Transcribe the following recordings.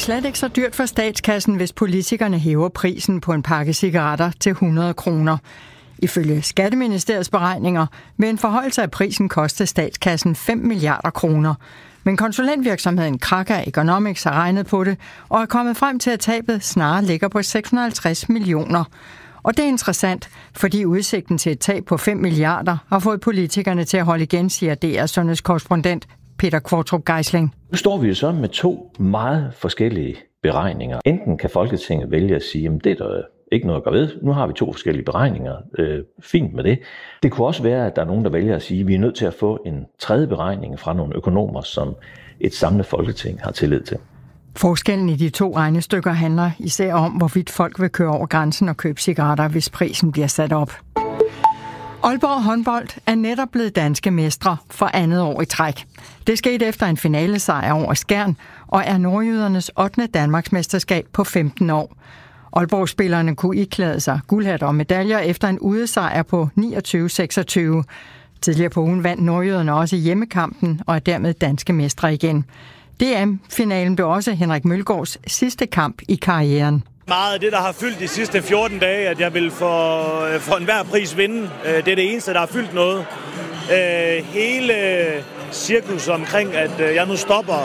slet ikke så dyrt for statskassen, hvis politikerne hæver prisen på en pakke cigaretter til 100 kroner. Ifølge Skatteministeriets beregninger vil en forhøjelse af prisen koste statskassen 5 milliarder kroner. Men konsulentvirksomheden Kraka Economics har regnet på det og er kommet frem til, at tabet snarere ligger på 650 millioner. Og det er interessant, fordi udsigten til et tab på 5 milliarder har fået politikerne til at holde igen, siger DR's sundhedskorrespondent Peter Kvartrup Geisling. Nu står vi jo så med to meget forskellige beregninger. Enten kan Folketinget vælge at sige, at det er der ikke noget at gøre ved. Nu har vi to forskellige beregninger. Fint med det. Det kunne også være, at der er nogen, der vælger at sige, at vi er nødt til at få en tredje beregning fra nogle økonomer, som et samlet Folketing har tillid til. Forskellen i de to regnestykker handler især om, hvorvidt folk vil køre over grænsen og købe cigaretter, hvis prisen bliver sat op. Aalborg håndbold er netop blevet danske mestre for andet år i træk. Det skete efter en finalesejr over Skjern og er nordjydernes 8. Danmarksmesterskab på 15 år. Aalborg-spillerne kunne iklæde sig guldhatter og medaljer efter en udesejr på 29-26. Tidligere på ugen vandt nordjyderne også hjemmekampen og er dermed danske mestre igen. DM-finalen blev også Henrik Mølgaards sidste kamp i karrieren. Meget af det, der har fyldt de sidste 14 dage, at jeg vil for enhver pris vinde. Det er det eneste, der har fyldt noget. Hele cirkus omkring, at jeg nu stopper,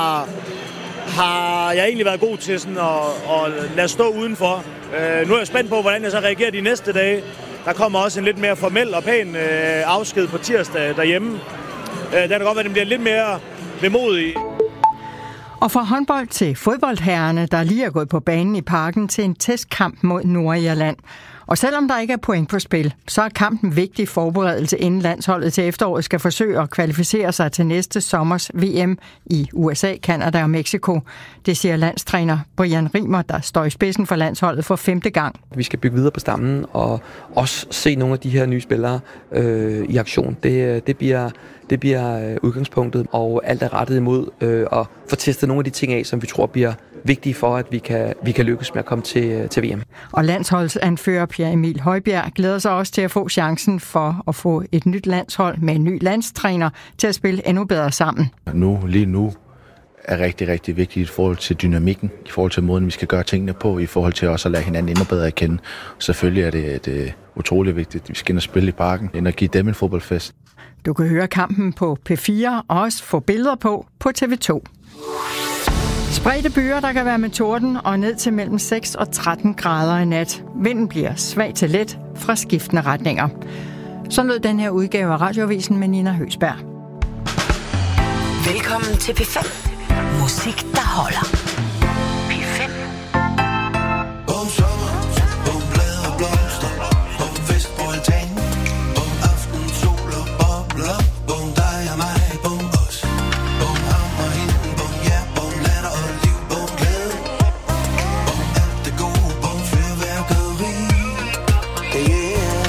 har jeg egentlig været god til sådan at lade stå udenfor. Nu er jeg spændt på, hvordan jeg så reagerer de næste dage. Der kommer også en lidt mere formel og pæn afsked på tirsdag derhjemme. Der kan godt være, at den bliver lidt mere vemodig. Og fra håndbold til fodboldherrerne, der lige er gået på banen i Parken til en testkamp mod Nordirland. Og selvom der ikke er point på spil, så er kampen vigtig forberedelse, inden landsholdet til efteråret skal forsøge at kvalificere sig til næste sommers VM i USA, Canada og Mexico. Det siger landstræner Brian Rimer, der står i spidsen for landsholdet for 5. gang. Vi skal bygge videre på stammen og også se nogle af de her nye spillere i aktion. Det bliver udgangspunktet, og alt er rettet imod at få testet nogle af de ting af, som vi tror bliver vigtige for, at vi kan lykkes med at komme til VM. Og landsholdsanfører Pierre Emil Højbjerg glæder sig også til at få chancen for at få et nyt landshold med en ny landstræner til at spille endnu bedre sammen. Lige nu er rigtig, rigtig vigtigt i forhold til dynamikken, i forhold til måden, vi skal gøre tingene på, i forhold til også at lade hinanden endnu bedre at kende. Selvfølgelig er det utrolig vigtigt, at vi skal ind og spille i Parken, end at give dem en fodboldfest. Du kan høre kampen på P4 og også få billeder på TV2. Spredte byer, der kan være med torden og ned til mellem 6 og 13 grader i nat. Vinden bliver svag til let fra skiftende retninger. Så lød den her udgave af Radioavisen med Nina Høsberg. Velkommen til P5. Musik, der holder. P5. Om sommer, om blade og blomster, om fest på altanen, om aften, sol og bobler, om dig og mig, om os, om ham og hende, om jer, om latter og liv, om glæde, om alt det gode, om fyrværkeri. Yeah.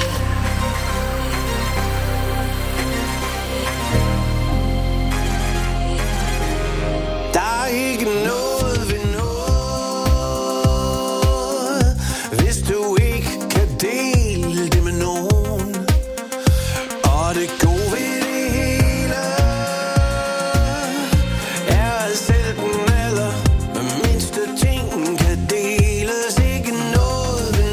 Der er ikke noget ved noget, hvis du ikke kan dele det med nogen. Og det gode ved det hele er, at selv den mindste ting kan deles. Ikke noget ved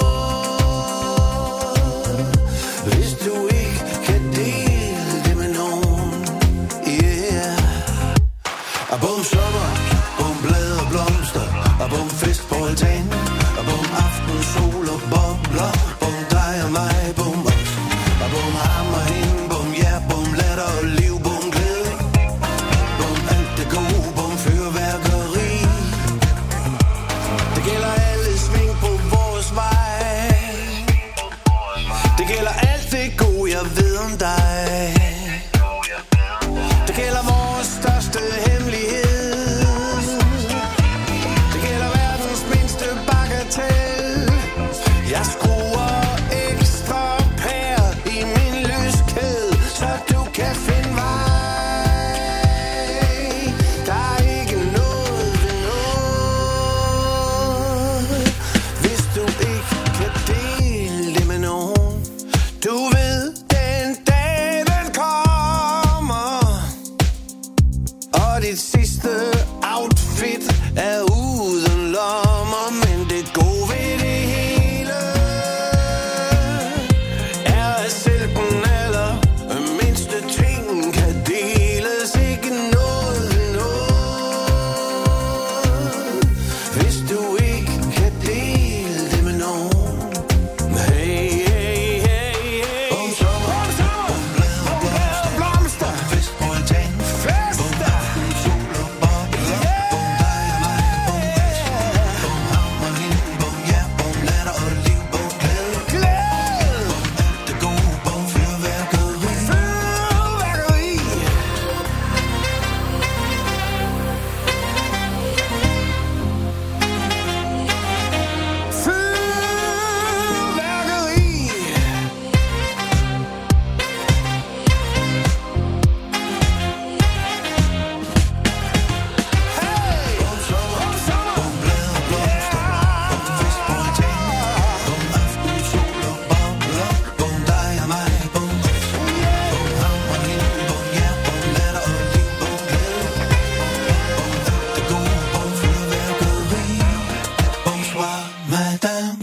noget, hvis du ikke kan dele det med nogen. Yeah. Og bum sommer, bum blade og blomster, og bum fest på altanen, og bum aften, sol og bobler, bum dig og mig, bum os, og bum ham og hende, bum jer, bum latter og liv, bum glæde, bum alt det gode, bum fyrværkeri. Det gælder alle sving på vores vej, det gælder alt det gode, jeg ved om dig. Det gælder vores største hemmelighed. Det gælder verdens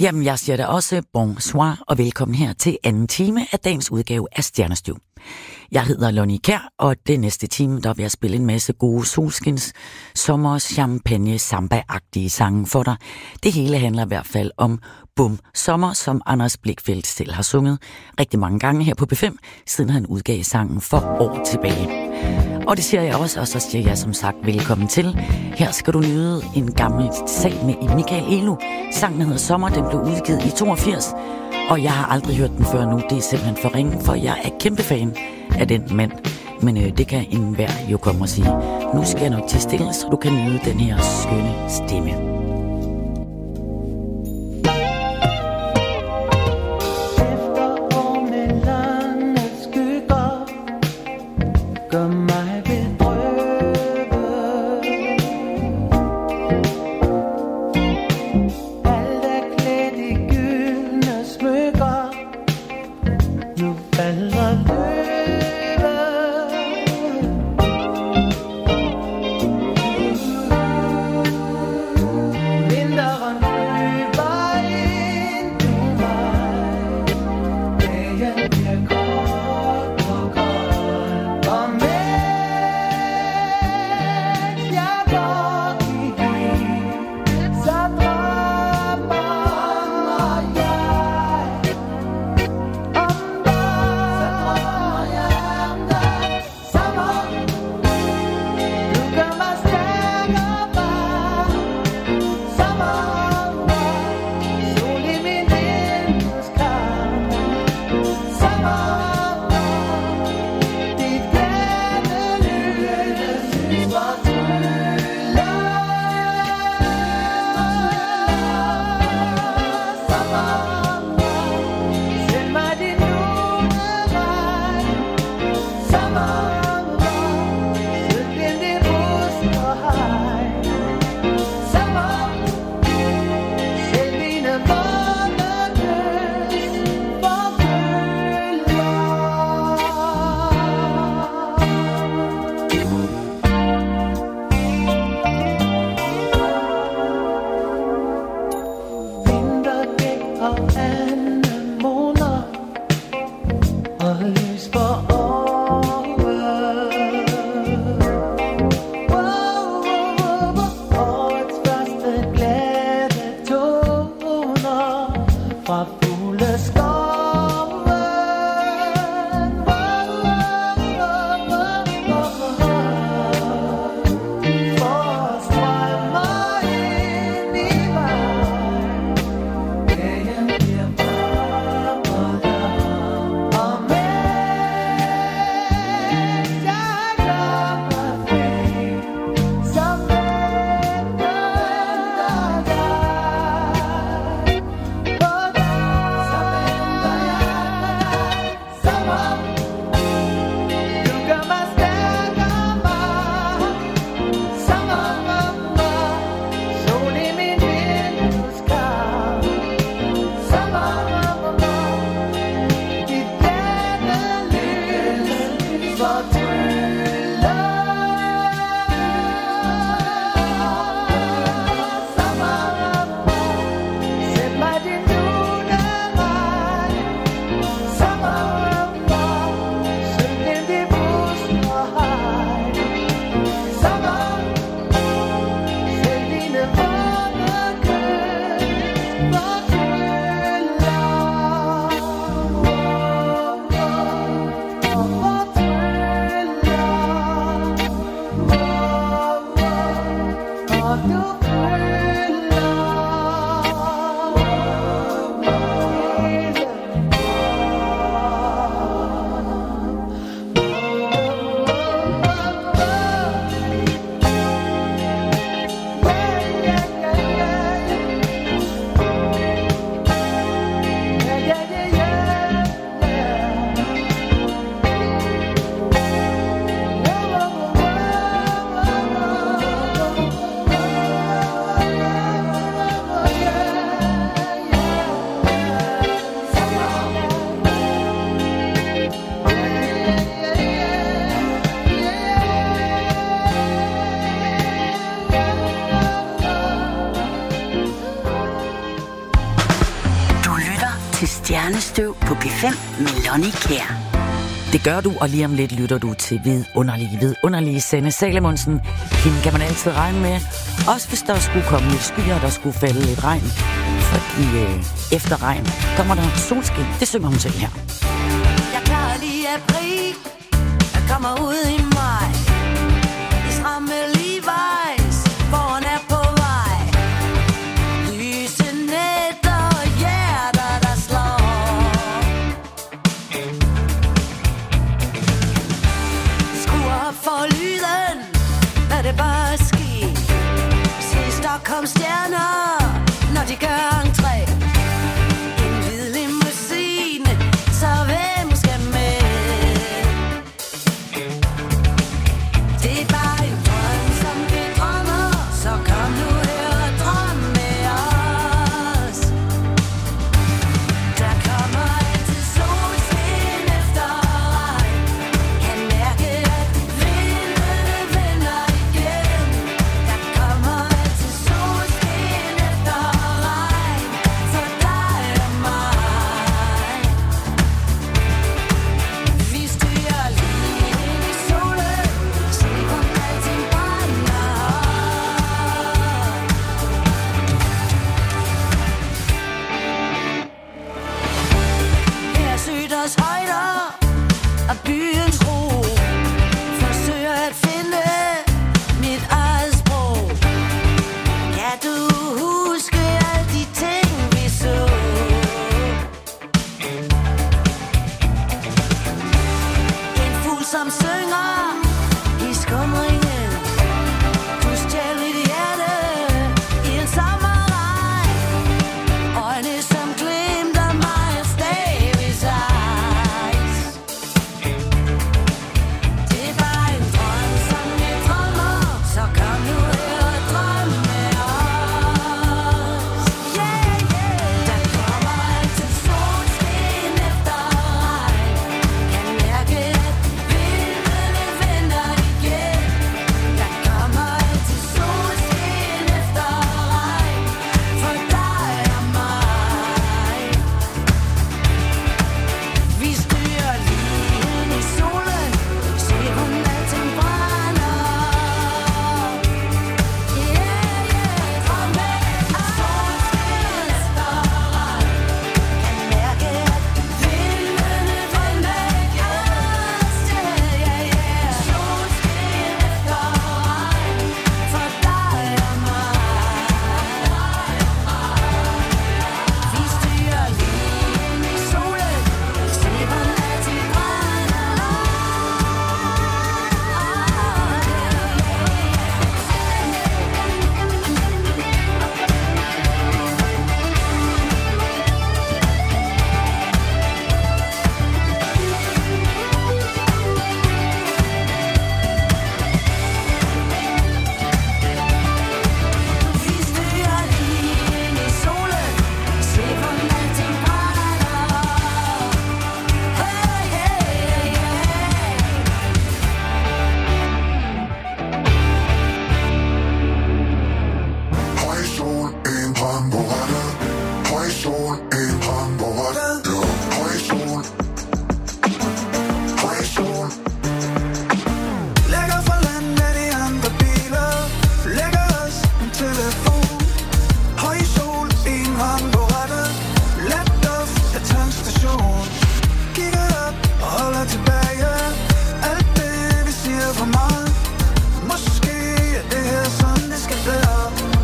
Jamen, jeg siger da også bonsoir og velkommen her til anden time af dagens udgave af Stjernestøv. Jeg hedder Lonnie Kjær, og det næste time, der vil jeg spille en masse gode solskins, sommer, champagne, samba-agtige sange for dig. Det hele handler i hvert fald om Bum Sommer, som Anders Blichfeldt selv har sunget rigtig mange gange her på P5, siden han udgav sangen for år tilbage. Og det siger jeg også, og så siger jeg som sagt velkommen til. Her skal du nyde en gammel sag med Michael Elo. Sangen hedder Sommer, den blev udgivet i 82, og jeg har aldrig hørt den før nu. Det er simpelthen for ringe, for jeg er kæmpe fan af den mand. Men det kan enhver jo komme og sige. Nu skal jeg nok til stille, så du kan nyde den her skønne stemme. Gør mig bedrøvet. Alt er klædt i gyldne smykker. Nu falder løvet. Stjernestøv på P5 med Lonnie Kjær. Det gør du, og lige om lidt lytter du til vidunderlige Sanne Salomonsen. Hende kan man altid regne med. Også hvis der skulle komme lidt skyer, der skulle falde lidt regn. Fordi efter regn kommer der solskin. Det synger hun selv her. Jeg klarer lige april. Jeg kommer ud i maj. I stramme Levi's. Foran er på vej. Lyse nætter og hjerter, der slår. Skru op for lyden, lad det bare ske. Se Stockholm stjerner, når de gør entré. En hvid limousine, så hvem skal med? Det er bare en drøm, som vi drømmer, så kom nu her og drøm med os. Der kommer altid solskin efter regn. Kan mærke, at vindene vender igen. Der kommer altid solskin efter regn, for dig og mig. Vi styrer lige ind i solen, se hvor alting brænder. Her Syders højder og byens ro. Forsøger at finde mit eget sprog. Kan du huske alle de ting, vi så? En fugl som synger i skumringen. Du stjæl mit hjerte i en sommerregn. Øjne som glimter Miles Davis eyes. Det er bare en drøm, som vi drømmer, så kom nu her og drøm med os. Yeah, yeah. Der kommer altid solskin efter regn. Kan mærke, at vindene vender igen. Der kommer altid solskin efter regn, for dig og mig. Vi styrer lige ind i solen, se hvor alting brænder. Yeah, yeah, drøm med solskin efter regn. Kan mærke, at vindene vender igen. Yeah, yeah, solskin efter regn, for dig og mig. Vi styrer lige ind i solen, se hvor alting brænder. Vi styrer lige ind i solen, se hvor alting brænder. Hey, hey, hey. Høj sol, en brand på rettet. Høj sol, en brand på rettet. Ja, høj sol. Høj sol. Lægger fra land af de andre biler. Lægger os en telefon. Høj sol, en hånd på rettet. Let duft af tankstation. Kigger op og holder tilbage. Alt det vi siger for meget. Måske er det her sådan det skal være.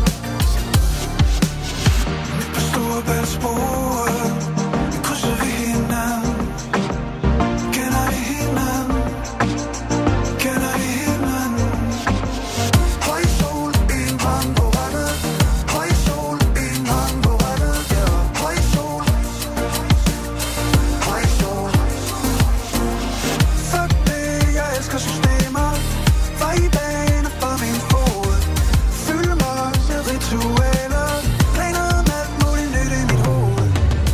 Midt på Storebæltsbroen krydser vi hinanden. Kender vi hinanden? Kender vi hinanden? Høj sol, en hånd på rettet. Høj sol, en hånd på rettet. Ja, høj sol. Høj sol. Fuck det, jeg elsker systemer. Var i baner for min fod. Fyld mig med ritualer. Planer om alt muligt nyt i mit hoved.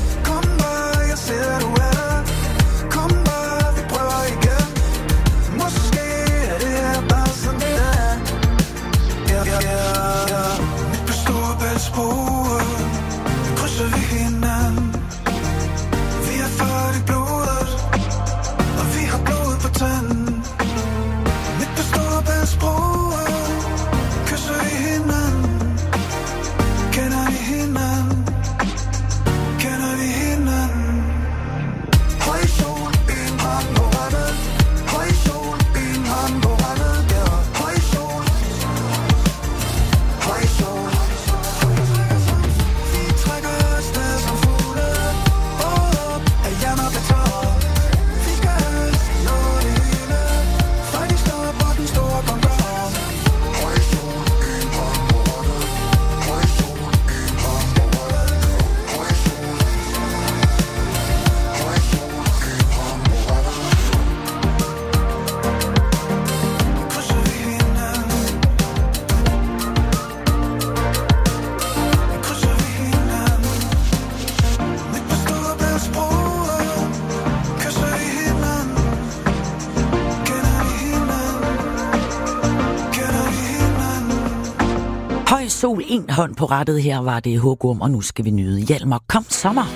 en hånd på rattet. Her var det Hugum, og nu skal vi nyde Hjalmar. Kom sommer.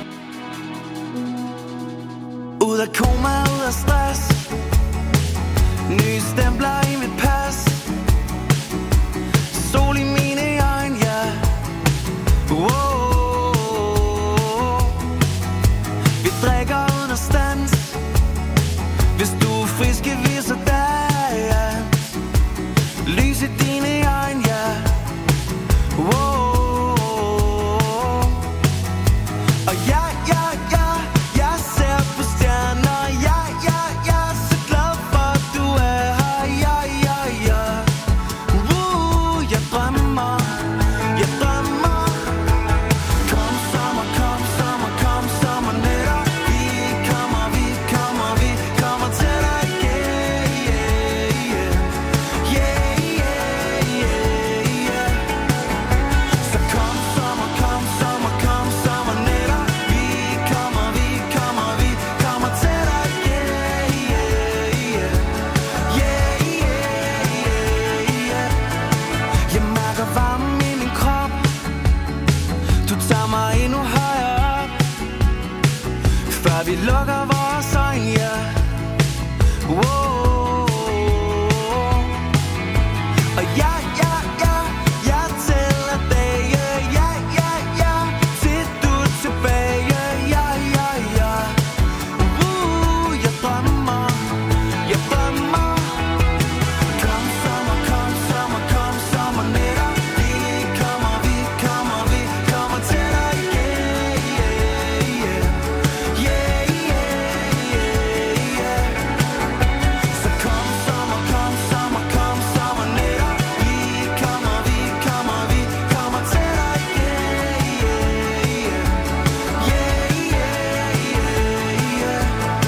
Ud af koma, ud af stress. Nye stempler i mit pas. Sol i mine øjne, ja. Wow. Vi drikker uden at stands. Hvis du er frisk, viser dans. Lys i dine øjne, ja. Wow. Og ja, ja, ja, jeg ser på stjerner. Ja, ja, jeg er så glad for, at du er her. Ja, ja, ja. Jeg drømmer, jeg drømmer. Kom sommer, kom sommer, kom sommer nætter. Vi kommer, vi kommer, vi kommer til dig. Yeah, yeah, yeah. Yeah, yeah, yeah, yeah. Så kom sommer, kom sommer, kom sommer nætter. Vi kommer, vi kommer, vi kommer til dig. Yeah, yeah, yeah. Yeah, yeah, yeah. Jeg mærker varmen i min krop. Du tager mig endnu højere op. Før vi lukker vores øjne, ja. Wow. Og ja, ja, ja, jeg tæller dage. Ja, ja, ja, til du er tilbage. Ja, ja, ja. Jeg drømmer, jeg drømmer. Kom sommer, kom sommer, kom sommer nætter. Vi kommer, vi kommer, vi kommer til dig. Yeah, yeah, yeah. Yeah, yeah, yeah. Så kom sommer, kom sommer, kom sommer nætter. Vi kommer, vi kommer, vi kommer til dig. Yeah, yeah, yeah. Yeah, yeah, yeah.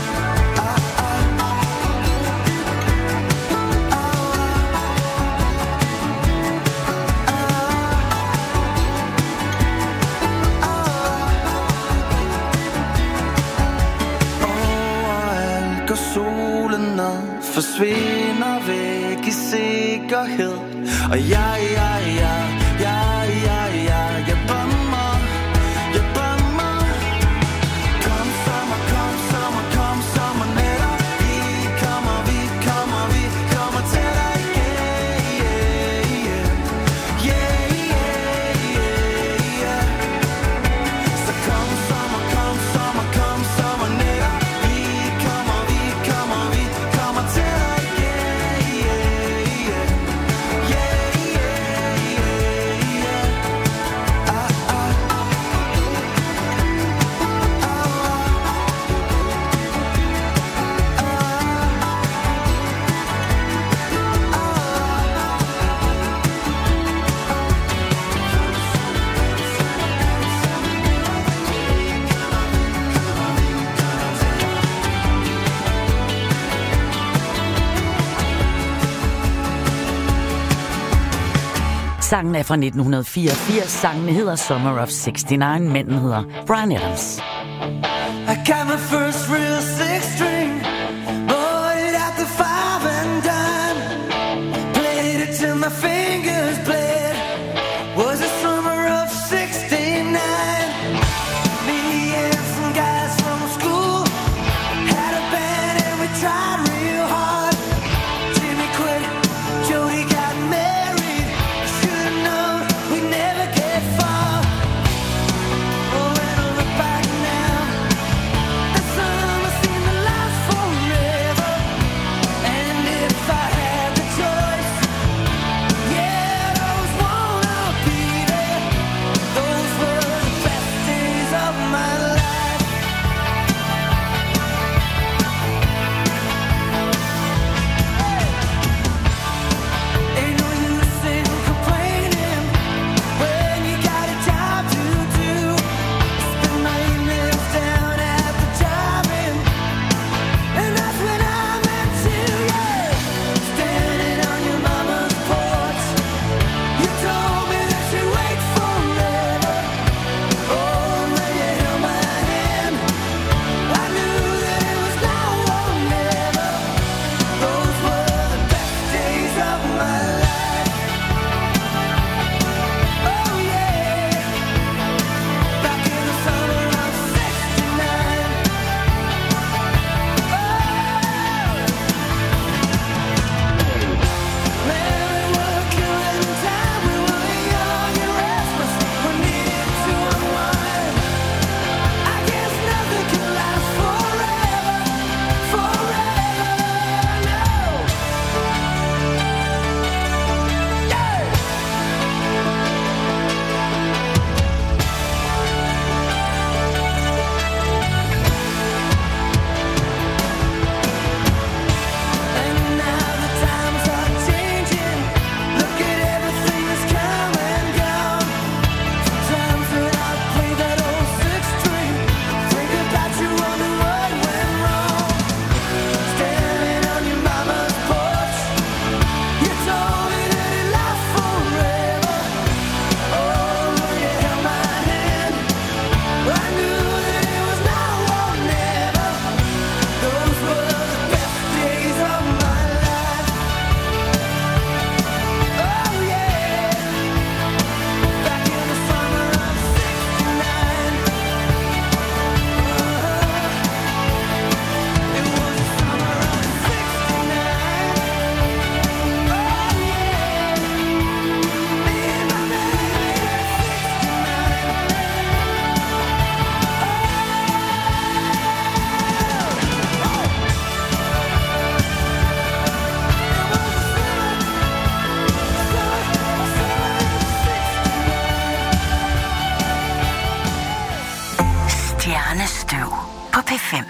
Overalt går solen ned, forsvinder væk i sikkerhed. Og ja, ja, ja, ja, ja, ja, jeg drømmer, jeg drømmer. Kom sommer, kom sommer, kom sommer nætter. Vi kommer, vi kommer, vi kommer til dig. Yeah, yeah, yeah. Yeah, yeah, yeah. Så kom sommer, kom sommer, kom sommer nætter. Vi kommer, vi kommer, vi kommer til dig. Yeah, yeah, yeah. Yeah, yeah, yeah. Sangen er fra 1984. Sangen hedder Summer of 69. Manden hedder Bryan Adams. I got my first real six string, bought it at the 5 and dime, played it till my fingers bled. Was the summer of 69. Me and some guys from school had a band and we tried real hard. Jimmy quit, Jody got married. Should've known we'd never get far. Oh, when I look back now, the summer seems Stjernestøv på P5.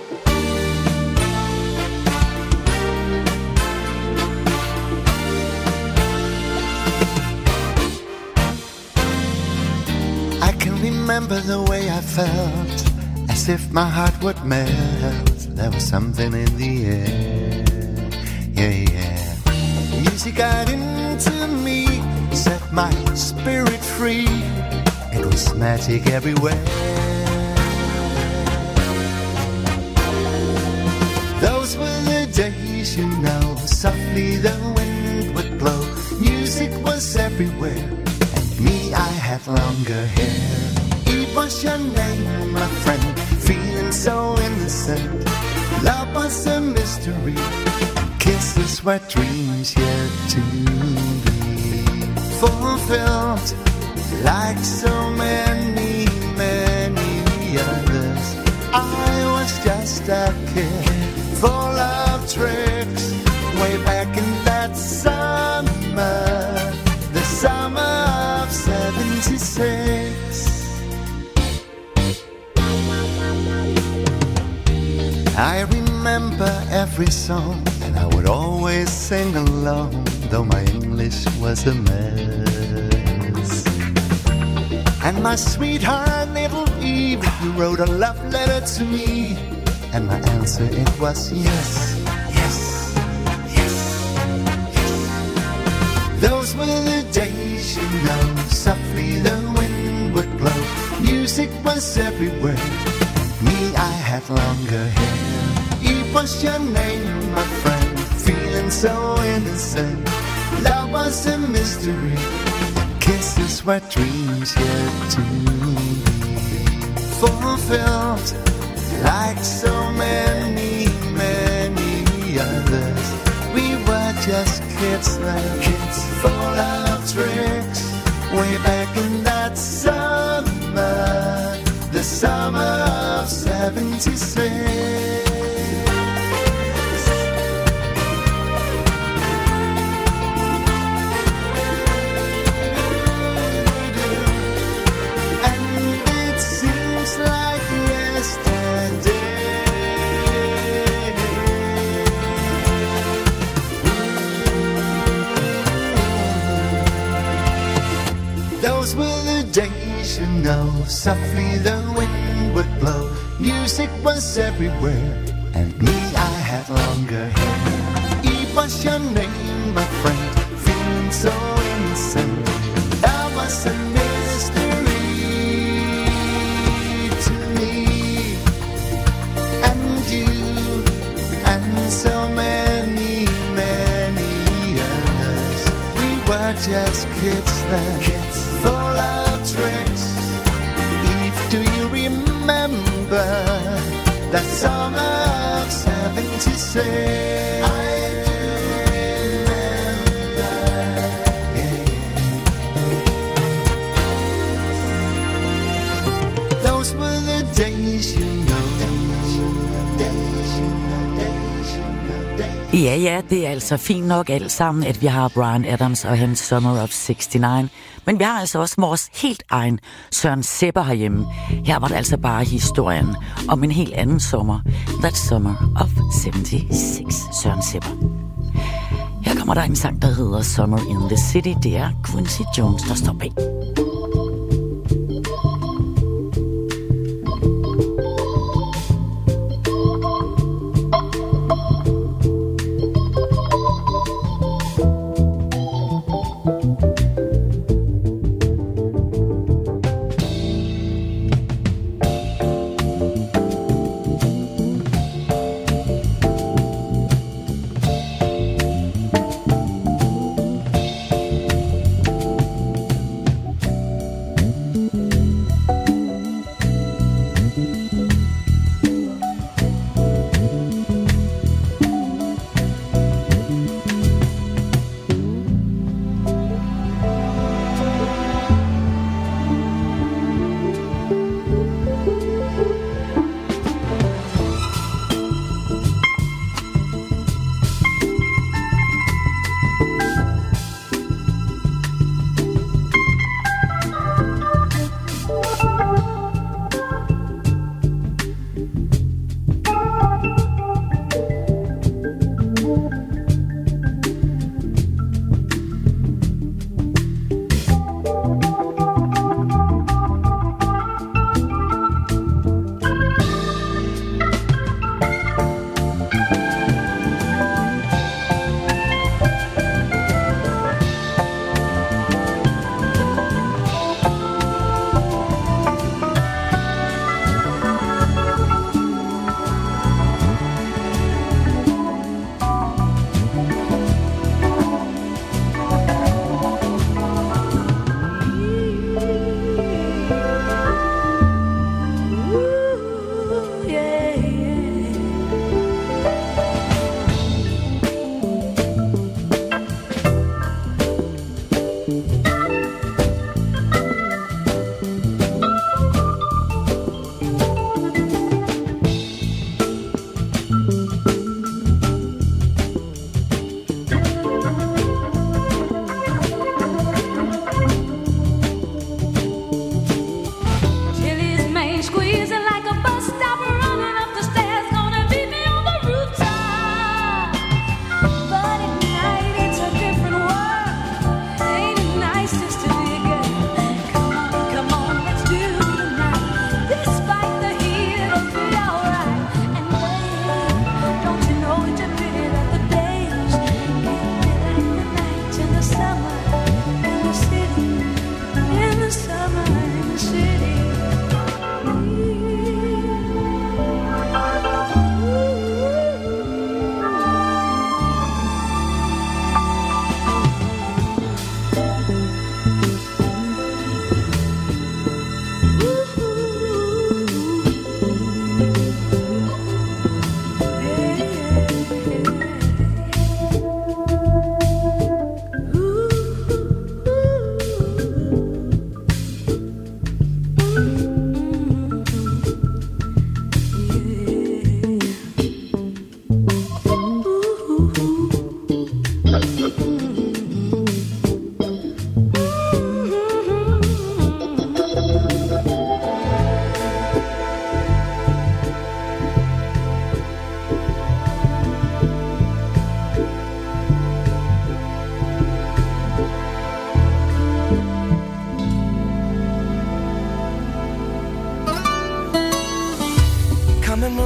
I can remember the way I felt, as if my heart would melt. There was something in the air, yeah, yeah. Music got into me, set my spirit free. It was magic everywhere. Those were the days, you know, softly the wind would blow. Music was everywhere, and me, I had longer hair. It was your name, my friend, feeling so innocent. Love was a mystery, kisses were dreams yet to be fulfilled. Like so many, many others, I was just a kid, full of tricks. Way back in that summer, the summer of 76. I remember every song, and I would always sing along, though my English was a mess. And my sweetheart, little Eve, you wrote a love letter to me, and my answer, it was yes, yes, yes, yes. Those were the days, you know, softly the wind would blow. Music was everywhere, me, I had longer hair. It was your name, my friend, feeling so innocent. Love was a mystery, kisses were dreams yet to be fulfilled. Like so many, many others, we were just kids, like kids, full of tricks. Way back in that summer, the summer of 76. Those were the days, you know, softly the wind would blow. Music was everywhere, and me, I had longer hair. It was your name, my friend, feeling so innocent. That was a mystery to me, and you, and so many, many others. We were just kids then, full of tricks. Eve, do you remember that summer of 76? I do remember, yeah. Those were the days, you know. Ja, det er altså fint nok alt sammen, at vi har Bryan Adams og hans Summer of 69. Men vi har altså også vores helt egen Søren Sebber herhjemme. Her var det altså bare historien om en helt anden sommer. That Summer of 76, Søren Sebber. Her kommer der en sang, der hedder Summer in the City. Det er Quincy Jones, der står bag.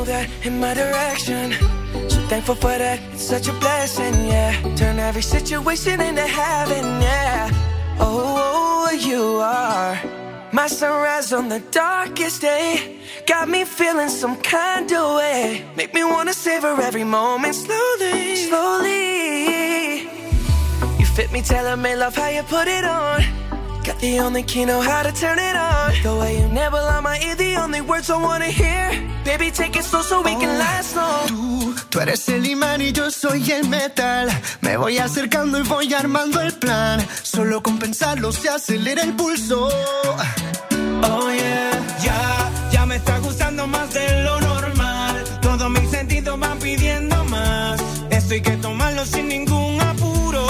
move that in my direction. So thankful for that, it's such a blessing, yeah. Turn every situation into heaven, yeah. Oh, you are my sunrise on the darkest day. Got me feeling some kind of way. Make me wanna savor every moment slowly, slowly. You fit me, tailor-made, love how you put it on. Got the only key, know how to turn it on. The way you never lie my ear, the only words I wanna hear. Baby, take it slow so we can last long. Tú eres el imán y yo soy el metal. Me voy acercando y voy armando el plan. Solo con pensarlo se acelera el pulso. Oh yeah, ya me está gustando más de lo normal. Todos mis sentidos van pidiendo más. Esto hay que tomarlo sin ningún apuro.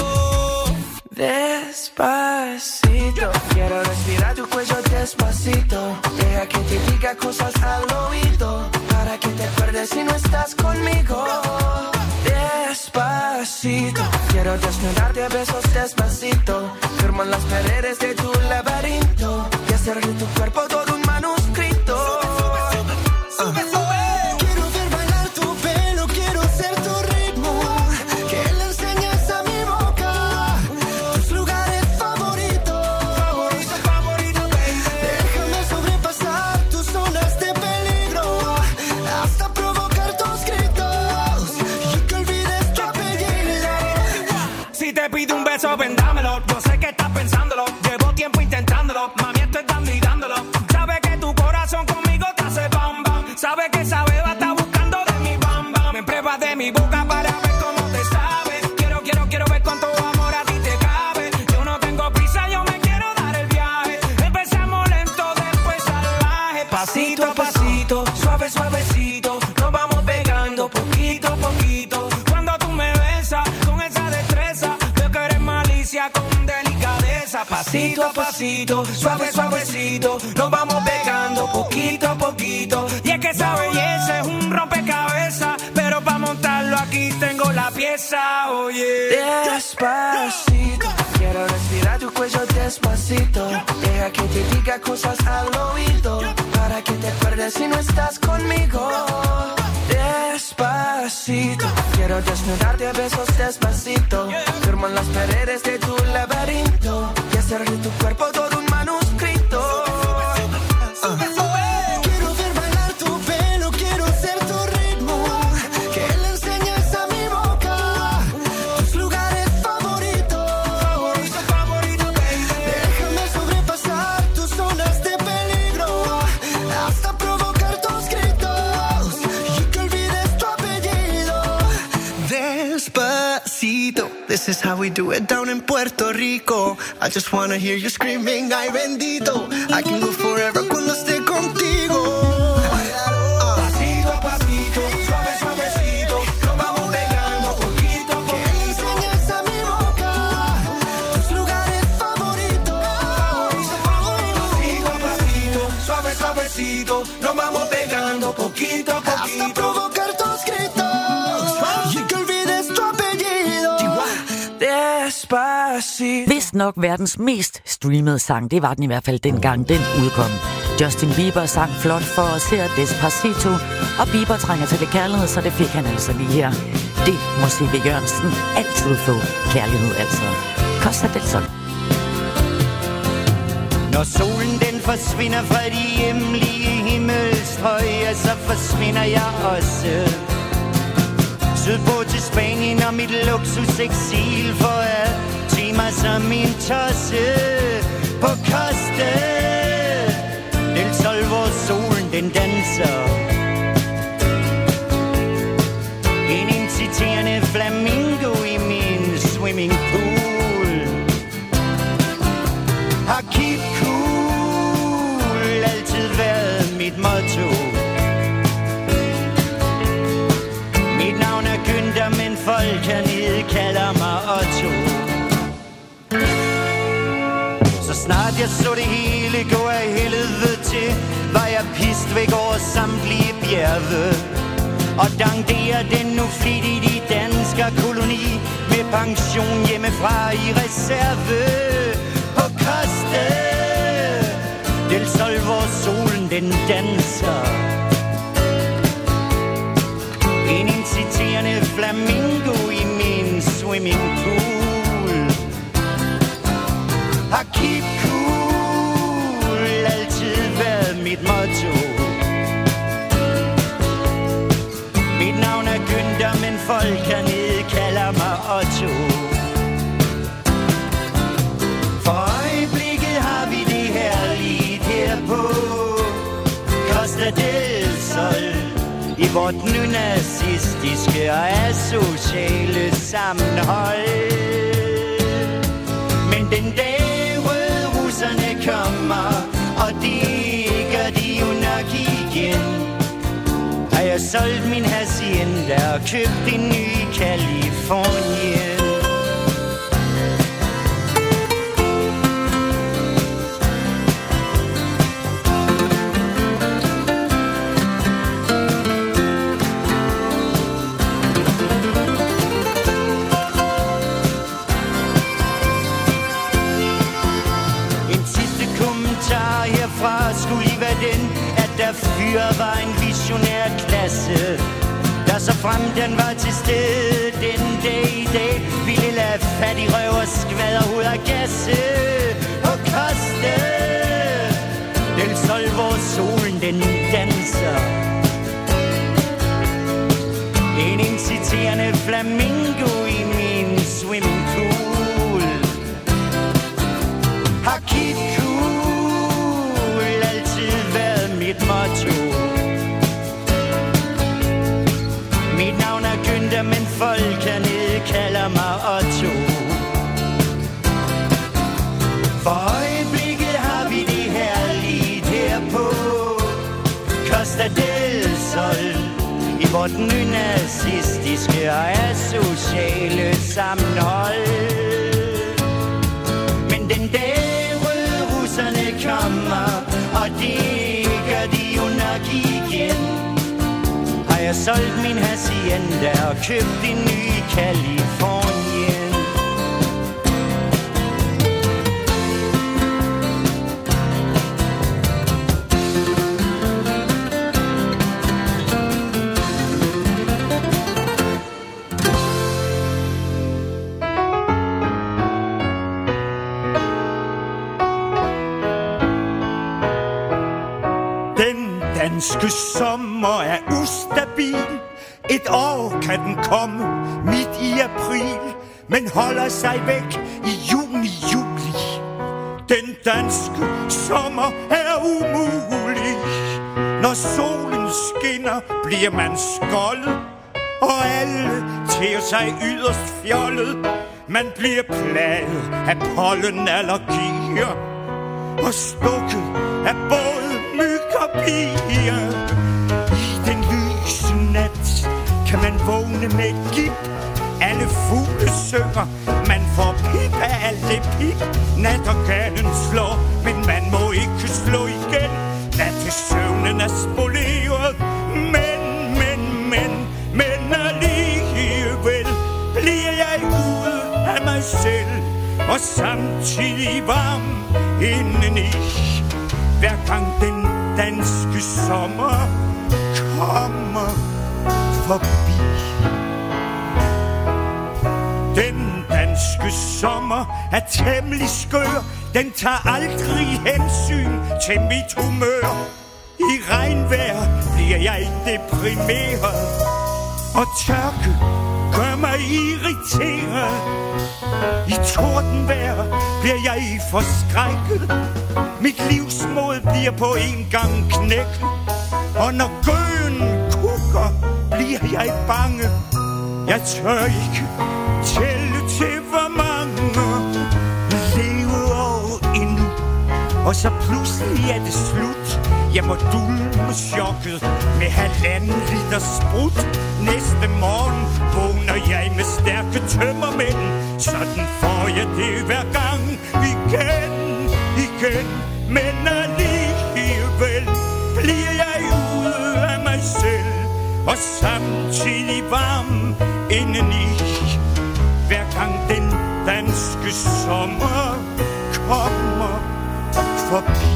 Despacito, quiero respirar tu cuello despacito. Deja que te diga cosas al oído, para que te acuerdes si no estás conmigo. Despacito, quiero desnudarte a besos despacito. Firmo en las paredes de tu laberinto y hacer de tu cuerpo todo un manuscrito. Sube, sube, sube. Quiero ver bailar tu pelo, quiero ser tu ritmo. Que le enseñes a mi boca tus lugares favoritos. Favorito, favorito, baby. Déjame sobrepasar tus zonas de peligro, hasta provocar tus gritos y que olvides tu apellido. Si te pido un beso, ven dámelo. Yo sé que estás pensándolo. Llevo tiempo intentándolo. Mami, estoy dando y dándolo. Sabe que tu corazón conmigo te hace bam bam. Sabe que esa beba está buscando de mi bam bam. Me pruebas de mi boca para ver cómo te sabe. Quiero ver cuánto amor a ti te cabe. Yo no tengo prisa, yo me quiero dar el viaje. Empezamos lento, después salvaje. Pasito a pasito, suave, suavecito. Nos vamos pegando poquito a poquito. Cuando tú me besas con esa destreza, veo que eres malicia con delicadeza. Pasito a pasito, suave, suavecito. Nos vamos pegando poquito a poquito. Y es que esa belleza es un rompecabezas, pero para montarlo aquí tengo la pieza, oye. Despacito, quiero respirar tu cuello despacito. Deja que te diga cosas al oído, para que te acuerdes si no estás conmigo. Despacito, quiero desnudarte a besos despacito. Firmo en las paredes de tu laberinto y hacer de tu cuerpo todo un manuscrito. Sube, sube. Quiero ver bailar tu pelo, quiero ser tu ritmo. Que le enseñes a mi boca tus lugares favoritos. Favorito, favorito, baby. Déjame sobrepasar tus zonas de peligro, hasta provocar tus gritos y que olvides tu apellido. Despacito, this is how we do it down in Puerto Rico. I just wanna hear you screaming, ay bendito. I can go forever cuando esté contigo. Pasito a pasito, suave, suavecito. Nos vamos pegando poquito a Que le poquito. enseñes a mi boca tus lugares favoritos. Pasito a pasito, suave, suavecito. Nos vamos pegando poquito a Hasta poquito. provocar tus gritos y que olvides tu apellido. Despacito. Vist nok verdens mest streamede sang, det var den i hvert fald dengang den udkom. Justin Bieber sang flot for os her, Despacito, og Bieber trænger til lidt kærlighed, så det fik han altså lige her. Det må C.V. Jørgensen altid få, kærlighed altså. Costa del Sol. Når solen den forsvinder fra de hjemlige himmelstrøg, så forsvinder jeg også. Sydpå til Spanien og mit luksuseksil for at se mig som en tosse på Costa del Sol, hvor solen den danser. En inciterende flamingo i min swimmingpool. Har keep cool altid været mit motto. Mit navn er Günther, men folk hernede kalder mig Otto. Så snart jeg så det hele gå af helvede til, var jeg pist væk over samtlige bjerge. Og danderer den nu flittigt i dansker koloni, med pension hjemmefra i reserve. På Costa del Sol, hvor solen den danser. En inciterende flamingo i min swimmingpool. Har keep cool altid været mit motto. Mit navn er Günther, men folk hernede kalder mig Otto. For øjeblikket har vi det herligt her på Costa del Sol, i vort nynazistiske og asociale sammenhold. Men den dag rødrusserne kommer, og det gør de jo nok igen, har jeg solgt min hacienda og købt en ny i Californien. Der fyret var en visionær klasse, der så frem den var til stede den dag i dag, ville lade fattig røv og skvaderhoved og gasse og koste del Sol, hvor solen den danser. En inciterende flamingo i min swimmingpool. Har keep cool altid været mit motto. Mit navn er Günther, men folk hernede kalder mig Otto. For øjeblikket har vi det herligt her på Costa del Sol, i vort nynazistiske og asociale sammenhold. Men den dag rødrusserne kommer, og det gør de jo nok igen, har jeg solgt min hacienda og købt en ny i Californien. Danske sommer er ustabil. Et år kan den komme midt i april, men holder sig væk i juni, juli. Den danske sommer er umulig. Når solen skinner, bliver man skoldet, og alle ter sig yderst fjollet. Man bliver plaget af pollenallergier og stukket af både myg og bier. I den lyse nat kan man vågne med et gip. Alle fugle synger, man får pip af alt det pip. Nattergalen slår, men man må ikke slå igen. Nattesøvnen er spoleret, men alligevel bliver jeg ude af mig selv, og samtidig varm indeni. Hver gang den danske sommer kommer forbi. Den danske sommer er temmelig skør. Den tager aldrig hensyn til mit humør. I regnvejr bliver jeg deprimeret, og tørke gør mig irriteret. I tordenvejr bliver jeg forskrækket. Mit livsmod bliver på en gang knækket, og når gøen kukker, bliver jeg bange. Jeg tør ikke tælle til hvor mange leveår endnu, og så pludselig er det slut. Jeg må dulme chokket med 1,5 liter sprut. Næste morgen vågner jeg med stærke tømmermænd. Sådan får jeg det hver gang igen. Men alligevel bliver jeg ude af mig selv, og samtidig varm indeni. Hver gang den danske sommer kommer forbi.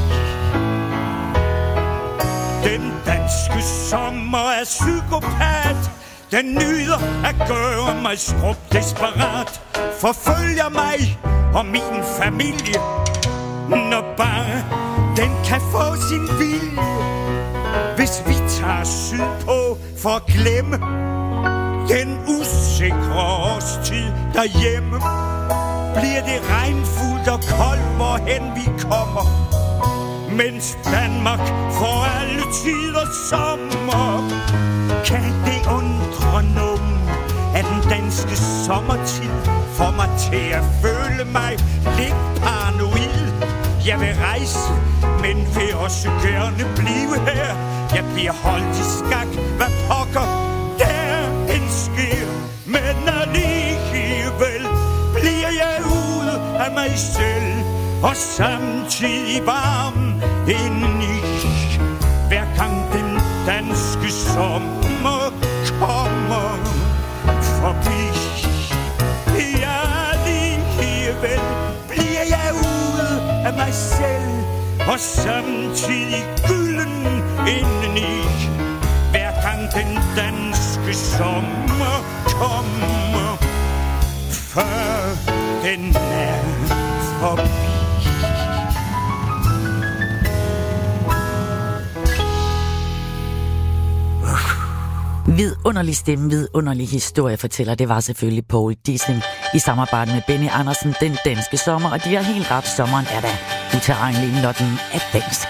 Den danske sommer er psykopat. Den nyder at gøre mig skrubdesperat. Forfølger mig og min familie, når bare den kan få sin vilje. Hvis vi tager sydpå for at glemme den usikre årstid derhjemme, bliver det regnfuldt og koldt, hvorhen vi kommer, mens Danmark får alle tider sommer. Kan det undre nogen, at den danske sommertid får mig til at føle mig lidt paranoid? Jeg vil rejse, men vil også gerne blive her. Jeg bliver holdt i skak, hvad pokker der end sker. Men alligevel bliver jeg ude af mig selv, og samtidig varm indeni. Hver gang den danske sommer kommer forbi. Ja, alligevel bliver jeg ude af mig selv, og samtidig gylden indeni. Hver gang den danske sommer kommer, før den er forbi. Vidunderlig stemme, vidunderlig historiefortæller, det var selvfølgelig Poul Dissing i samarbejde med Benny Andersen, Den Danske Sommer, og de har helt ret, sommeren er da uterrenelig, når den er dansk.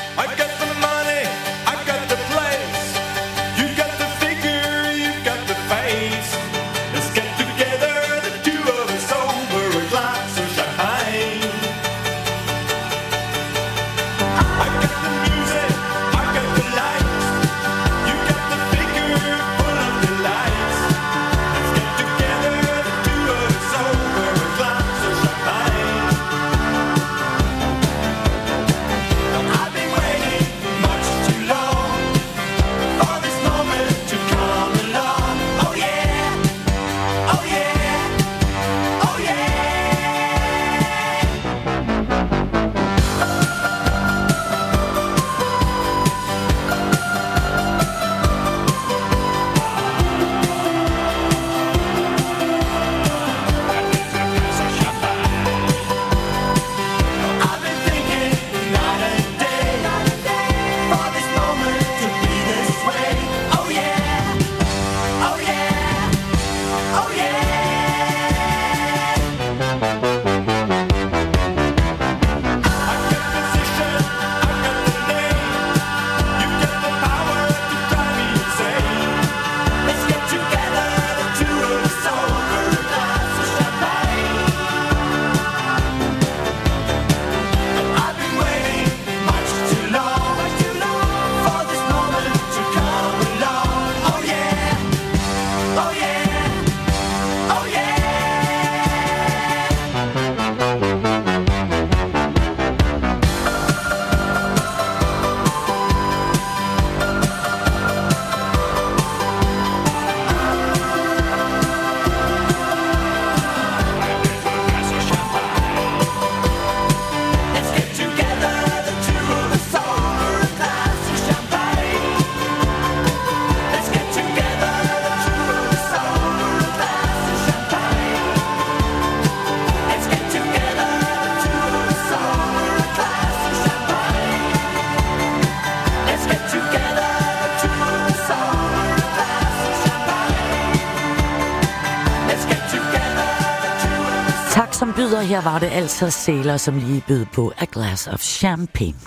Som byder, her var det altså Sailor, som lige bød på A Glass of Champagne.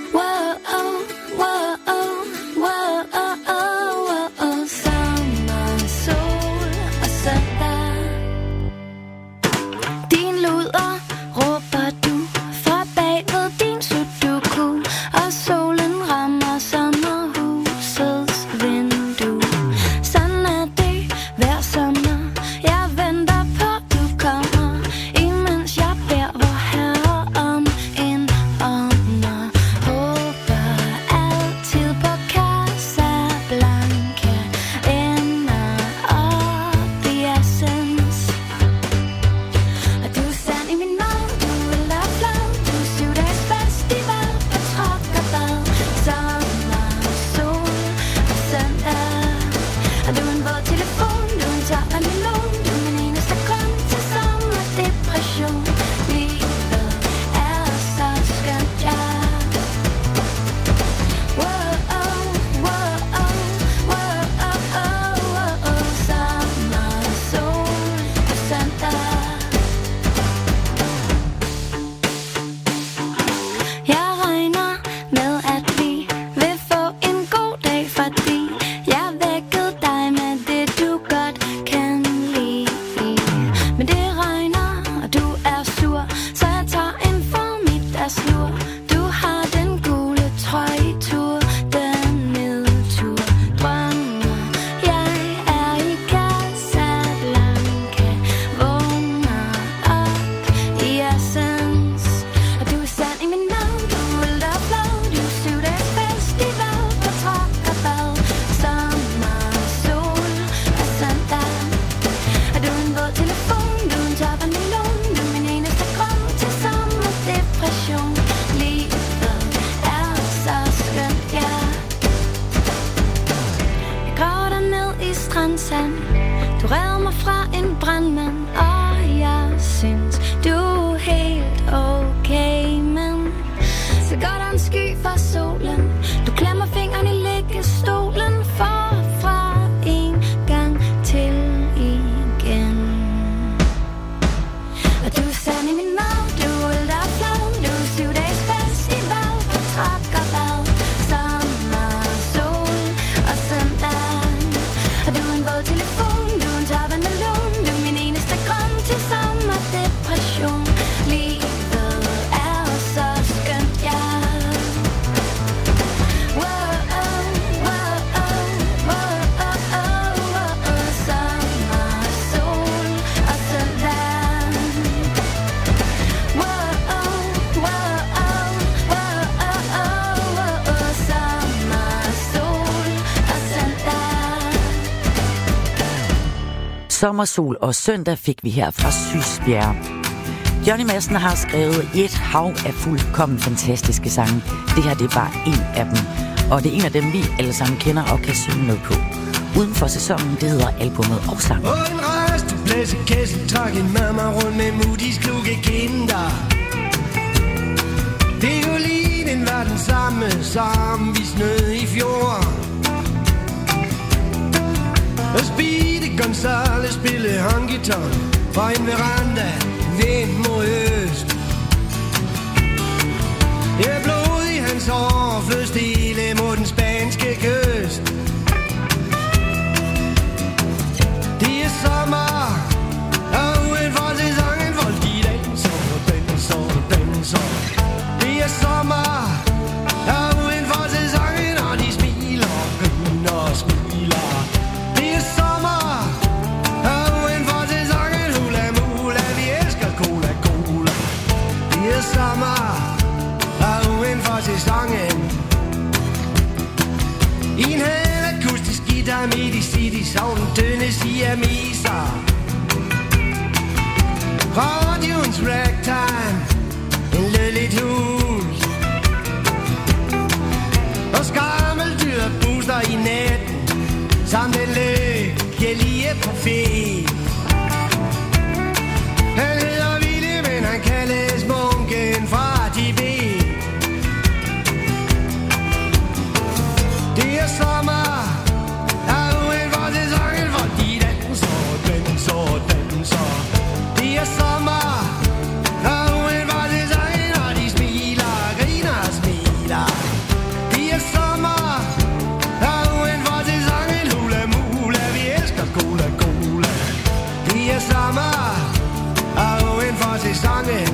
Din luder råber du fra bagved din sudoku, og solen rammer sommerhusets vindue. Sådan er det hver sommer. Jeg venter på, du kommer, imens jeg beder vor herre om en ånder. sand. Du redder mig fra en brandmand, og jeg synes, du er helt okay. Men så går der en sky fra solen. Du klemmer fingrene i liggestolen forfra en gang til igen. Og du er sand i min mad, du er der flad. Du er 7 dages festival på Trakkerbad. Sommer, sol og søndag. Og du er en våd telefon, du er en tørvand melon. Du er min eneste grund til sommerdepression. Livet er så skønt, ja. Sommersol og søndag fik vi her fra Sysbjerg. Johnny Madsen har skrevet et hav af fuldkommen fantastiske sange. Det her, det er bare en af dem. Og det er en af dem, vi alle sammen kender og kan synge med på. Uden for sæsonen, det hedder albumet og sangen. Og en restepladsekæssel trak en mamma rundt med Moody's kluge kinder. Violinen var den samme, som vi snød i fjor. Og Speedy Gonzales spillede honky-tonk fra en veranda vendt mod øst. Jeg er blod i hans hår, flød stille mod den spanske kyst. Det er sommer, og uden for sæsonen, folk de danser, danser, danser. Det er sommer, og uden for sæsonen, og de smiler, griner og smiler. Det er sommer, og uden for sæsonen, hula mula, vi elsker cola, cola. Det er sommer, og uden for sæsonen. I en halv akustisk guitar midt i city, sov den tynde siameser. Radioens ragtime, en lødligt hul. Og skammeldyr booster i natten, som den lykkelige profet. Han hedder Ville, men han kaldes munken fra Tibet. Det er sommer, og uden for sæsonen, hvor de danser, danser, danser. Det er sommer, og uden for sæsonen, og de smiler, griner og smiler. Det er sommer, og uden for sæsonen, hula mula, vi elsker cola, cola. Det er sommer, og uden for sæsonen.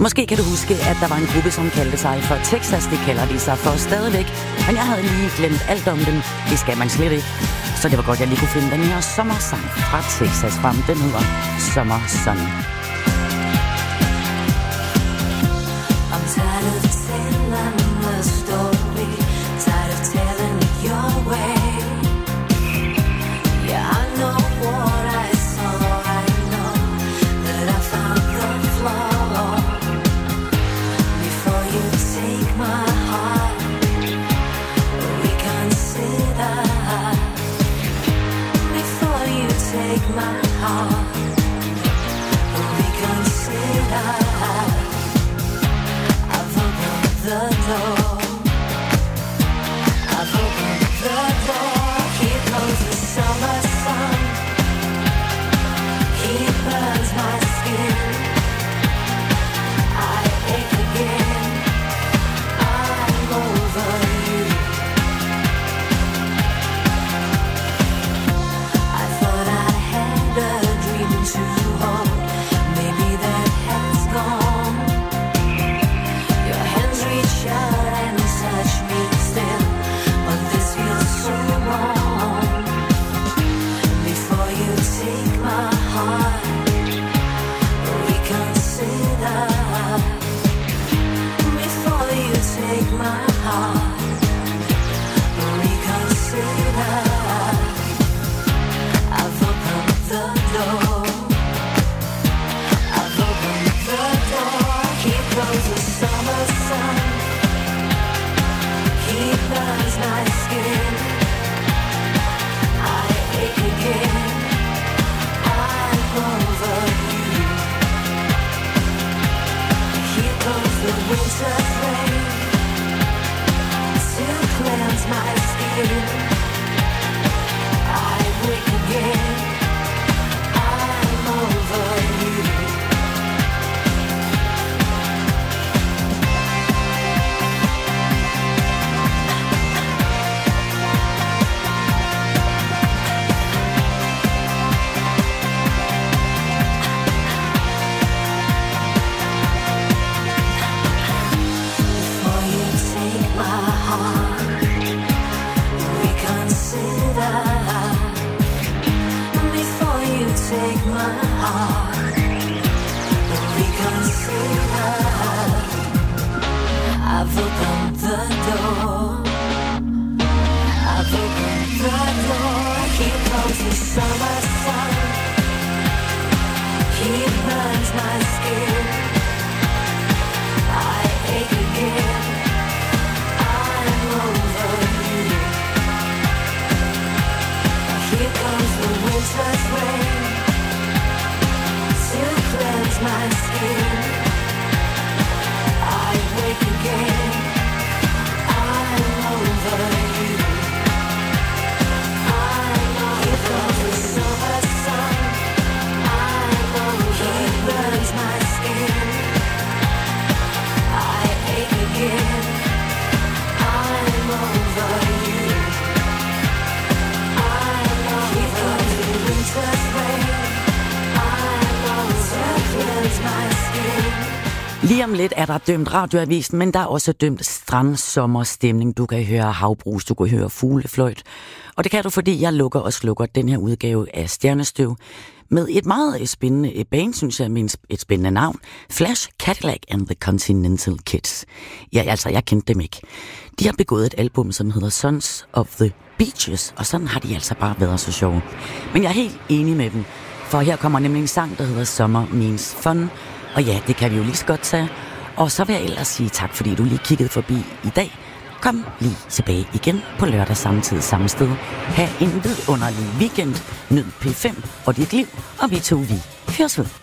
Måske kan du huske, at der var en gruppe, som kaldte sig for Texas. Det kalder de sig for stadigvæk. Men jeg havde lige glemt alt om dem. Det skal man slet ikke. Så det var godt, jeg lige kunne finde den her sommersang fra Texas frem. Den hedder Summer Sun. I'm tired of telling the story, tired of telling it your way. Yeah, I know what I saw, I know that I found the flaw. Before you take my heart, reconsider. Before you take my heart, reconsider. The door, I've opened the door. Here comes the summer sun. He burns my skin. I ache again. I'm over you. I thought I had a dream to hold. Maybe that has gone. Reach out and touch me still, but this feels so wrong. Before you take my heart, reconsider. Before you take my heart, reconsider. I've opened the door. I've opened the door. Here goes the summer sun. He burns my skin. I ache again. I'm over you. Here goes the winter's rain to cleanse my skin. I wake again. I'm over you. Take my heart, reconsider. I've opened the door. I've opened the door. Here comes the summer sun. He burns my skin. I ache again. I'm over you. Here comes the winter's rain to cleanse my skin. I wake again. I'm over you. I'm over. Here comes the summer sun. I'm over. He burns my skin. I ache again. I'm over you. I'm over. Here comes the winter's rain. Lige om lidt er der dømt radioavisen, men der er også dømt strandsommerstemning. Du kan høre havbrus, du kan høre fuglefløjt. Og det kan du, fordi jeg lukker og slukker den her udgave af Stjernestøv med et meget spændende band, synes jeg, med et spændende navn. Flash Cadillac and the Continental Kids. Ja, altså, jeg kendte dem ikke. De har begået et album, som hedder Sons of the Beaches, og sådan har de altså bare været så sjove. Men jeg er helt enig med dem, for her kommer nemlig en sang, der hedder Summer Means Fun. Og ja, det kan vi jo lige så godt tage. Og så vil jeg ellers sige tak, fordi du lige kiggede forbi i dag. Kom lige tilbage igen på lørdag samme tid, samme sted. Ha' en vidunderlig weekend. Nyd P5 og dit liv. Og vi to, vi høres ved.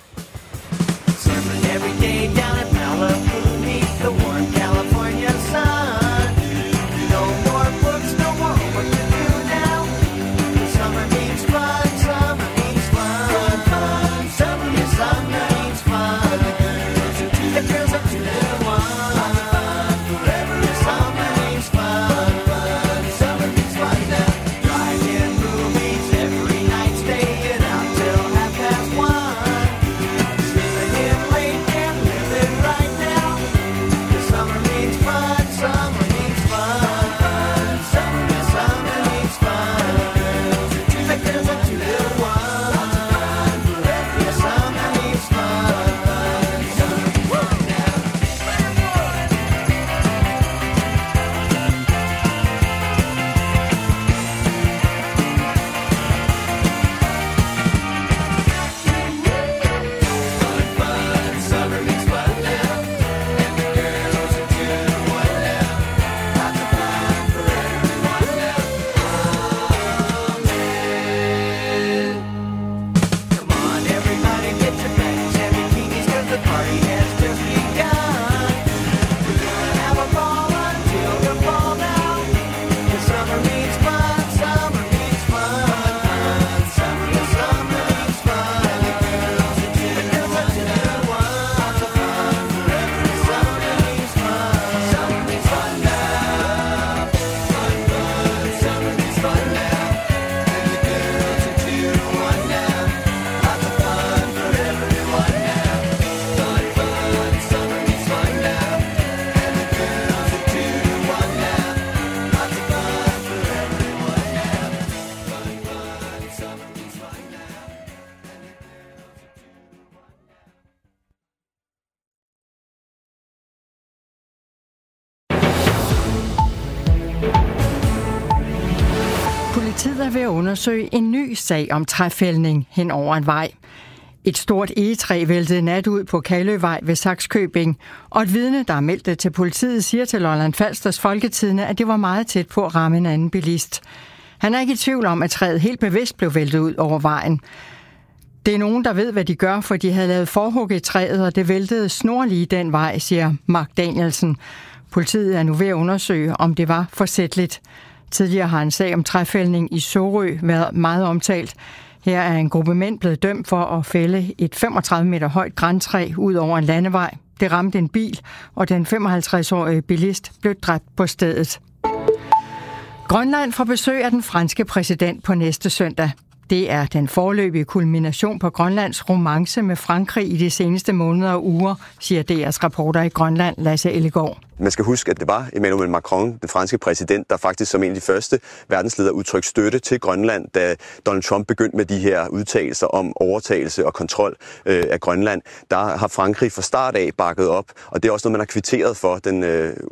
Politiet er ved at undersøge en ny sag om træfældning hen over en vej. Et stort egetræ væltede nat ud på Kaløvej ved Sakskøbing, og et vidne, der er meldt det til politiet, siger til Lolland Falsters Folketidende, at det var meget tæt på at ramme en anden bilist. Han er ikke i tvivl om, at træet helt bevidst blev væltet ud over vejen. Det er nogen, der ved, hvad de gør, for de havde lavet forhug i træet, og det væltede snorlige den vej, siger Mark Danielsen. Politiet er nu ved at undersøge, om det var forsætligt. Tidligere har en sag om træfældning i Sorø været meget omtalt. Her er en gruppe mænd blevet dømt for at fælde et 35 meter højt grantræ ud over en landevej. Det ramte en bil, og den 55-årige bilist blev dræbt på stedet. Grønland får besøg af den franske præsident på næste søndag. Det er den foreløbige kulmination på Grønlands romance med Frankrig i de seneste måneder og uger, siger DR's reporter i Grønland, Lasse Ellegaard. Man skal huske, at det var Emmanuel Macron, den franske præsident, der faktisk som en af de første verdensledere udtrykte støtte til Grønland, da Donald Trump begyndte med de her udtalelser om overtagelse og kontrol af Grønland. Der har Frankrig fra start af bakket op, og det er også noget, man har kvitteret for. Den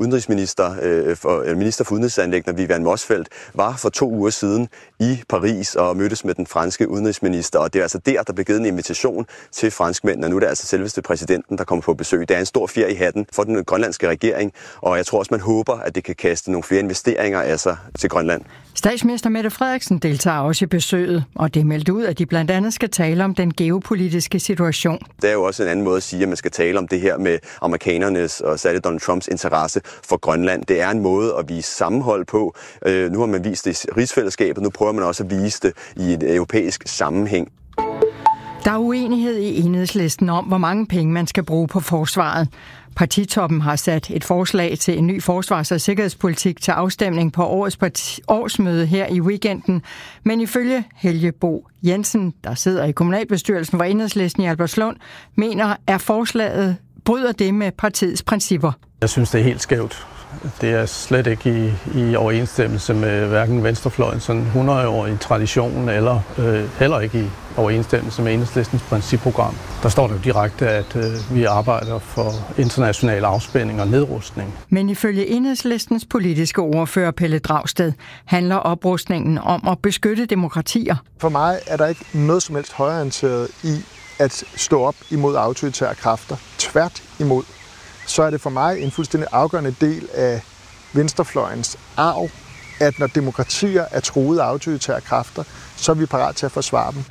minister for udenrigsanliggender, Viviane Motzfeldt, var for 2 uger siden i Paris og mødtes med den franske udenrigsminister, og det er altså der blev givet en invitation til franskmændene, og nu er det altså selveste præsidenten, der kommer på besøg. Det er en stor fjer i hatten for den grønlandske regering, og jeg tror også, man håber, at det kan kaste nogle flere investeringer af sig til Grønland. Statsminister Mette Frederiksen deltager også i besøget, og det er meldt ud, at de blandt andet skal tale om den geopolitiske situation. Det er jo også en anden måde at sige, at man skal tale om det her med amerikanernes og særligt Donald Trumps interesse for Grønland. Det er en måde at vise sammenhold på. Nu har man vist det i rigsfællesskabet, nu prøver man også at vise det i et europæisk sammenhæng. Der er uenighed i Enhedslisten om, hvor mange penge man skal bruge på forsvaret. Partitoppen har sat et forslag til en ny forsvars- og sikkerhedspolitik til afstemning på årets årsmøde her i weekenden. Men ifølge Helge Bo Jensen, der sidder i kommunalbestyrelsen for Enhedslisten i Albertslund, mener, at forslaget bryder det med partiets principper. Jeg synes, det er helt skævt. Det er slet ikke i overensstemmelse med hverken venstrefløjens sådan 100-årige tradition, eller heller ikke i overensstemmelse med Enhedslistens principprogram. Der står det jo direkte, at vi arbejder for international afspænding og nedrustning. Men ifølge Enhedslistens politiske ordfører Pelle Dragsted handler oprustningen om at beskytte demokratier. For mig er der ikke noget som helst højreorienteret i at stå op imod autoritære kræfter. Tvært imod. Så er det for mig en fuldstændig afgørende del af venstrefløjens arv, at når demokratier er truet af autoritære kræfter, så er vi parat til at forsvare dem.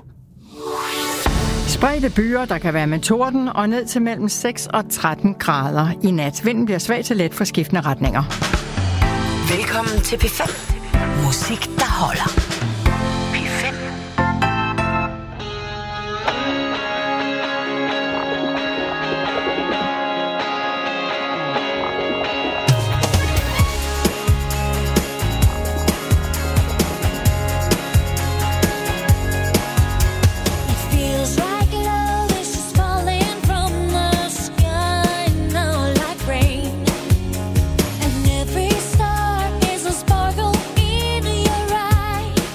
Spredte byer, der kan være med torden og ned til mellem 6 og 13 grader i nat. Vinden bliver svag til let for skiftende retninger. Velkommen til P5. Musik, der holder. P5. Every star is a sparkle in your eye.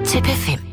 til P5.